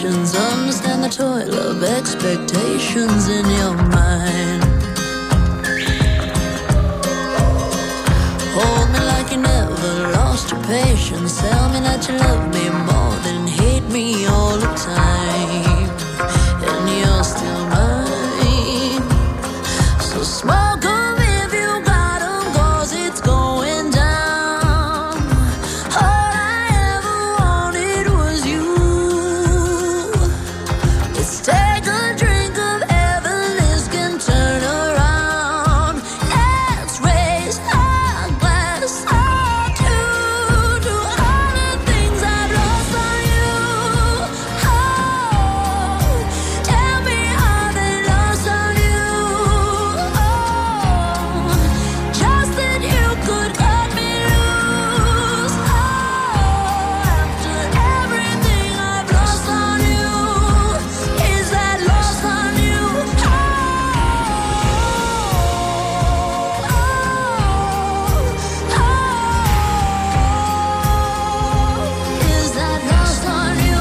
patience, understand the toil of expectations in your mind. Hold me like you never lost your patience. Tell me that you love me more than hate me all the time. And you're still mine. So smoke 'em if you got 'em, 'cause it's going down. All I ever wanted was you. Let's take a drink of heaven, can turn around. Let's raise our glass up to all the things I've lost on you. Oh, tell me how they lost on you. Oh, just that you could cut me loose. Oh, after everything I've lost on you, is that lost on you? Oh, is that lost on you?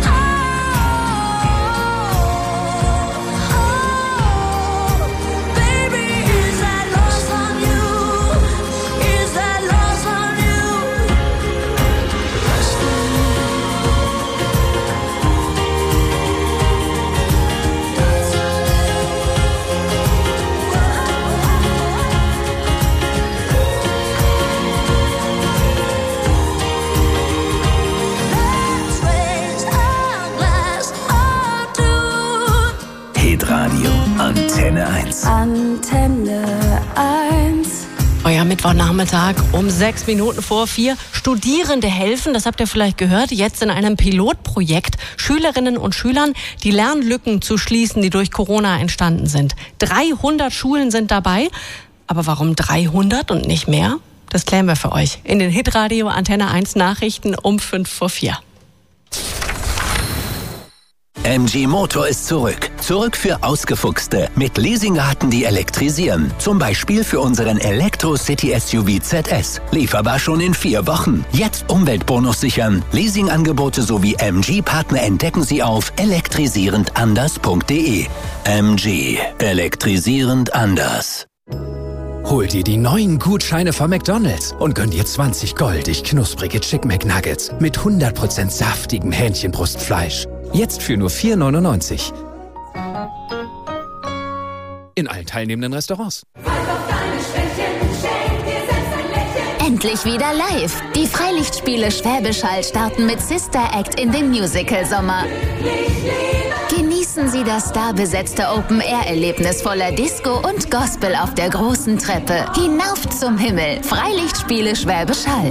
Baby, is that lost on you? Is that lost on you? Let's raise our glass up to Hitradio Antenne 1. Antenne 1. Euer Mittwochnachmittag um 6 Minuten vor 4. Studierende helfen, das habt ihr vielleicht gehört, jetzt in einem Pilotprojekt Schülerinnen und Schülern die Lernlücken zu schließen, die durch Corona entstanden sind. 300 Schulen sind dabei. Aber warum 300 und nicht mehr? Das klären wir für euch in den Hitradio Antenne 1 Nachrichten um 5 vor 4. MG Motor ist zurück. Zurück für Ausgefuchste. Mit Leasingraten, die elektrisieren. Zum Beispiel für unseren Elektro-City-SUV ZS. Lieferbar schon in 4 Wochen. Jetzt Umweltbonus sichern. Leasingangebote sowie MG-Partner entdecken Sie auf elektrisierendanders.de. MG. Elektrisierend anders. Hol dir die neuen Gutscheine von McDonald's und gönn dir 20 goldig knusprige Chick McNuggets mit 100% saftigem Hähnchenbrustfleisch. Jetzt für nur 4,99. In allen teilnehmenden Restaurants. Endlich wieder live. Die Freilichtspiele Schwäbisch Hall starten mit Sister Act in dem Musical-Sommer. Genießen Sie das starbesetzte Open-Air-Erlebnis voller Disco und Gospel auf der großen Treppe. Hinauf zum Himmel. Freilichtspiele Schwäbisch Hall.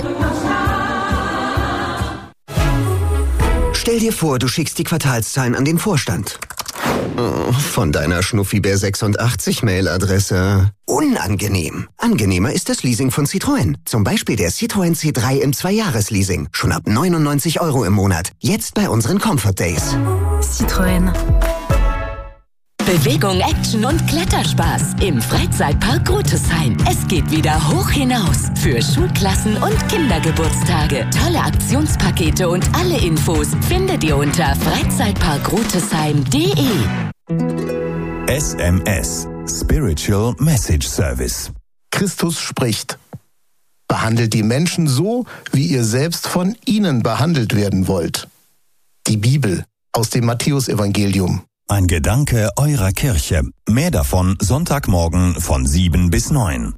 Stell dir vor, du schickst die Quartalszahlen an den Vorstand. Oh, von deiner Schnuffi-Bär86-Mailadresse. Unangenehm. Angenehmer ist das Leasing von Citroën. Zum Beispiel der Citroën C3 im 2-Jahres-Leasing. Schon ab 99 € im Monat. Jetzt bei unseren Comfort Days. Citroën. Bewegung, Action und Kletterspaß im Freizeitpark Rotesheim. Es geht wieder hoch hinaus für Schulklassen und Kindergeburtstage. Tolle Aktionspakete und alle Infos findet ihr unter freizeitparkrotesheim.de. SMS Spiritual Message Service. Christus spricht. Behandelt die Menschen so, wie ihr selbst von ihnen behandelt werden wollt. Die Bibel aus dem Matthäusevangelium. Ein Gedanke eurer Kirche. Mehr davon Sonntagmorgen von 7 bis 9.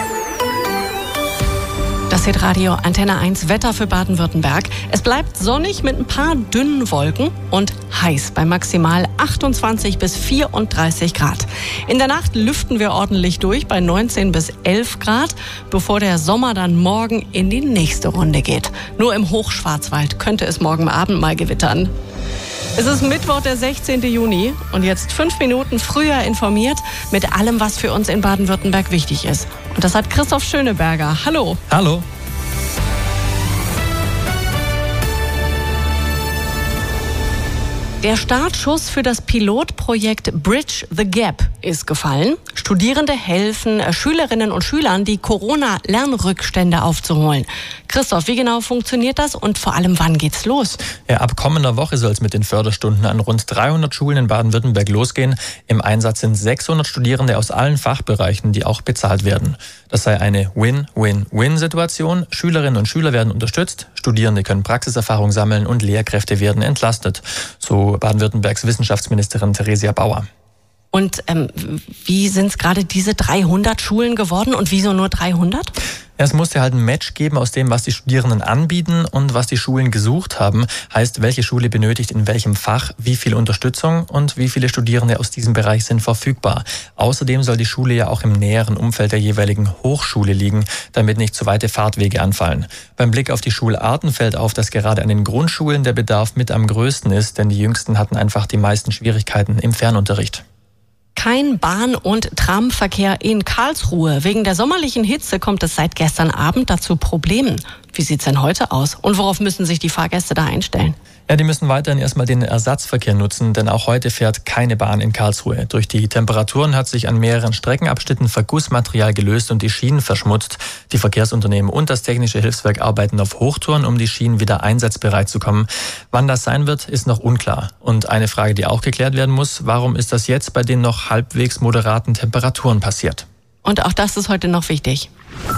Das Hitradio Antenne 1 Wetter für Baden-Württemberg. Es bleibt sonnig mit ein paar dünnen Wolken und heiß bei maximal 28 bis 34 Grad. In der Nacht lüften wir ordentlich durch bei 19 bis 11 Grad, bevor der Sommer dann morgen in die nächste Runde geht. Nur im Hochschwarzwald könnte es morgen Abend mal gewittern. Es ist Mittwoch, der 16. Juni und jetzt 5 Minuten früher informiert mit allem, was für uns in Baden-Württemberg wichtig ist. Und das hat Christoph Schöneberger. Hallo. Hallo. Der Startschuss für das Pilotprojekt Bridge the Gap ist gefallen. Studierende helfen Schülerinnen und Schülern, die Corona-Lernrückstände aufzuholen. Christoph, wie genau funktioniert das und vor allem, wann geht's los? Ja, ab kommender Woche soll es mit den Förderstunden an rund 300 Schulen in Baden-Württemberg losgehen. Im Einsatz sind 600 Studierende aus allen Fachbereichen, die auch bezahlt werden. Das sei eine Win-Win-Win-Situation. Schülerinnen und Schüler werden unterstützt, Studierende können Praxiserfahrung sammeln und Lehrkräfte werden entlastet. So Baden-Württembergs Wissenschaftsministerin Theresia Bauer. Und wie sind es gerade diese 300 Schulen geworden und wieso nur 300? Ja, es musste halt ein Match geben aus dem, was die Studierenden anbieten und was die Schulen gesucht haben. Heißt, welche Schule benötigt in welchem Fach wie viel Unterstützung und wie viele Studierende aus diesem Bereich sind verfügbar. Außerdem soll die Schule ja auch im näheren Umfeld der jeweiligen Hochschule liegen, damit nicht zu weite Fahrtwege anfallen. Beim Blick auf die Schularten fällt auf, dass gerade an den Grundschulen der Bedarf mit am größten ist, denn die Jüngsten hatten einfach die meisten Schwierigkeiten im Fernunterricht. Kein Bahn- und Tramverkehr in Karlsruhe. Wegen der sommerlichen Hitze kommt es seit gestern Abend dazu Problemen. Wie sieht's denn heute aus? Und worauf müssen sich die Fahrgäste da einstellen? Ja, die müssen weiterhin erstmal den Ersatzverkehr nutzen, denn auch heute fährt keine Bahn in Karlsruhe. Durch die Temperaturen hat sich an mehreren Streckenabschnitten Vergussmaterial gelöst und die Schienen verschmutzt. Die Verkehrsunternehmen und das Technische Hilfswerk arbeiten auf Hochtouren, um die Schienen wieder einsatzbereit zu kommen. Wann das sein wird, ist noch unklar. Und eine Frage, die auch geklärt werden muss, warum ist das jetzt bei den noch halbwegs moderaten Temperaturen passiert? Und auch das ist heute noch wichtig.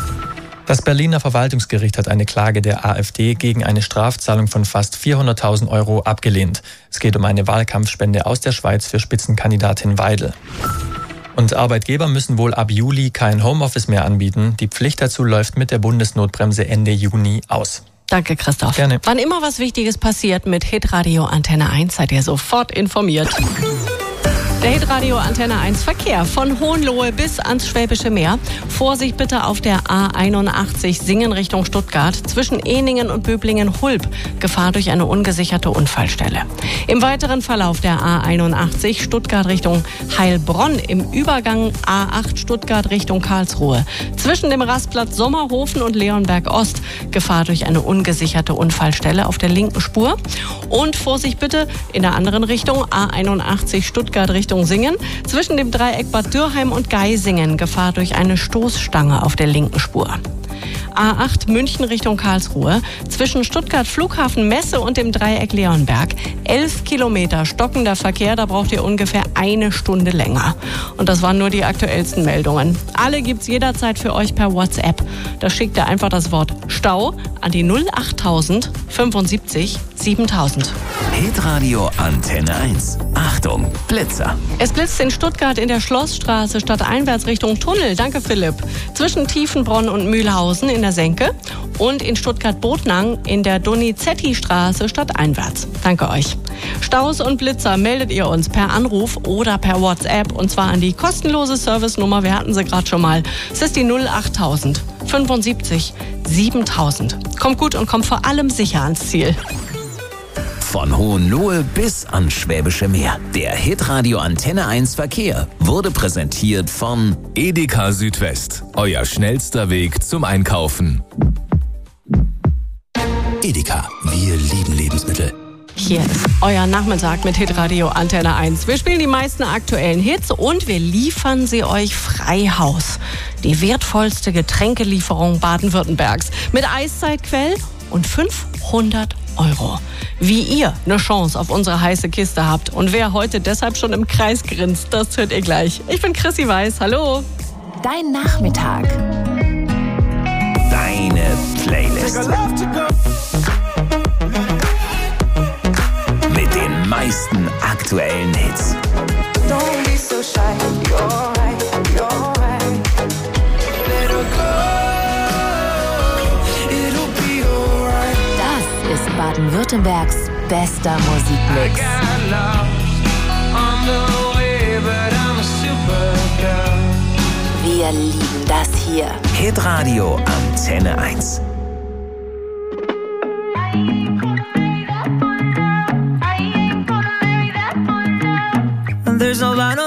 Das Berliner Verwaltungsgericht hat eine Klage der AfD gegen eine Strafzahlung von fast 400.000 € abgelehnt. Es geht um eine Wahlkampfspende aus der Schweiz für Spitzenkandidatin Weidel. Und Arbeitgeber müssen wohl ab Juli kein Homeoffice mehr anbieten. Die Pflicht dazu läuft mit der Bundesnotbremse Ende Juni aus. Danke, Christoph. Gerne. Wann immer was Wichtiges passiert mit Hitradio Antenne 1, seid ihr sofort informiert. Der Hitradio Antenne 1 Verkehr von Hohenlohe bis ans Schwäbische Meer. Vorsicht bitte auf der A81 Singen Richtung Stuttgart zwischen Ehningen und Böblingen-Hulb. Gefahr durch eine ungesicherte Unfallstelle. Im weiteren Verlauf der A81 Stuttgart Richtung Heilbronn im Übergang A8 Stuttgart Richtung Karlsruhe. Zwischen dem Rastplatz Sommerhofen und Leonberg Ost. Gefahr durch eine ungesicherte Unfallstelle auf der linken Spur. Und Vorsicht bitte in der anderen Richtung A81 Stuttgart Richtung Singen. Zwischen dem Dreieck Bad Dürheim und Geisingen Gefahr durch eine Stoßstange auf der linken Spur. A8 München Richtung Karlsruhe. Zwischen Stuttgart Flughafen Messe und dem Dreieck Leonberg. 11 Kilometer stockender Verkehr, da braucht ihr ungefähr eine Stunde länger. Und das waren nur die aktuellsten Meldungen. Alle gibt's jederzeit für euch per WhatsApp. Da schickt ihr einfach das Wort Stau an die 08000 75 7000. Hitradio Antenne 1. Achtung, Blitzer. Es blitzt in Stuttgart in der Schlossstraße stadteinwärts Richtung Tunnel. Danke, Philipp. Zwischen Tiefenbronn und Mühlhausen in der Senke und in Stuttgart-Botnang in der Donizetti-Straße stadteinwärts. Danke euch. Staus und Blitzer meldet ihr uns per Anruf oder per WhatsApp und zwar an die kostenlose Servicenummer, wir hatten sie gerade schon mal. Es ist die 08000 75 7000. Kommt gut und kommt vor allem sicher ans Ziel. Von Hohenlohe bis ans Schwäbische Meer. Der Hitradio Antenne 1 Verkehr wurde präsentiert von Edeka Südwest. Euer schnellster Weg zum Einkaufen. Edeka. Wir lieben Lebensmittel. Hier ist euer Nachmittag mit Hitradio Antenne 1. Wir spielen die meisten aktuellen Hits und wir liefern sie euch frei Haus. Die wertvollste Getränkelieferung Baden-Württembergs mit Eiszeitquell und 500 €. Wie ihr eine Chance auf unsere heiße Kiste habt und wer heute deshalb schon im Kreis grinst, das hört ihr gleich. Ich bin Chrissy Weiß, hallo. Dein Nachmittag. Deine Playlist. Mit den meisten aktuellen Hits. Das ist Baden-Württembergs bester Musikmix. Wir lieben das hier. Hitradio Antenne 1. There's no line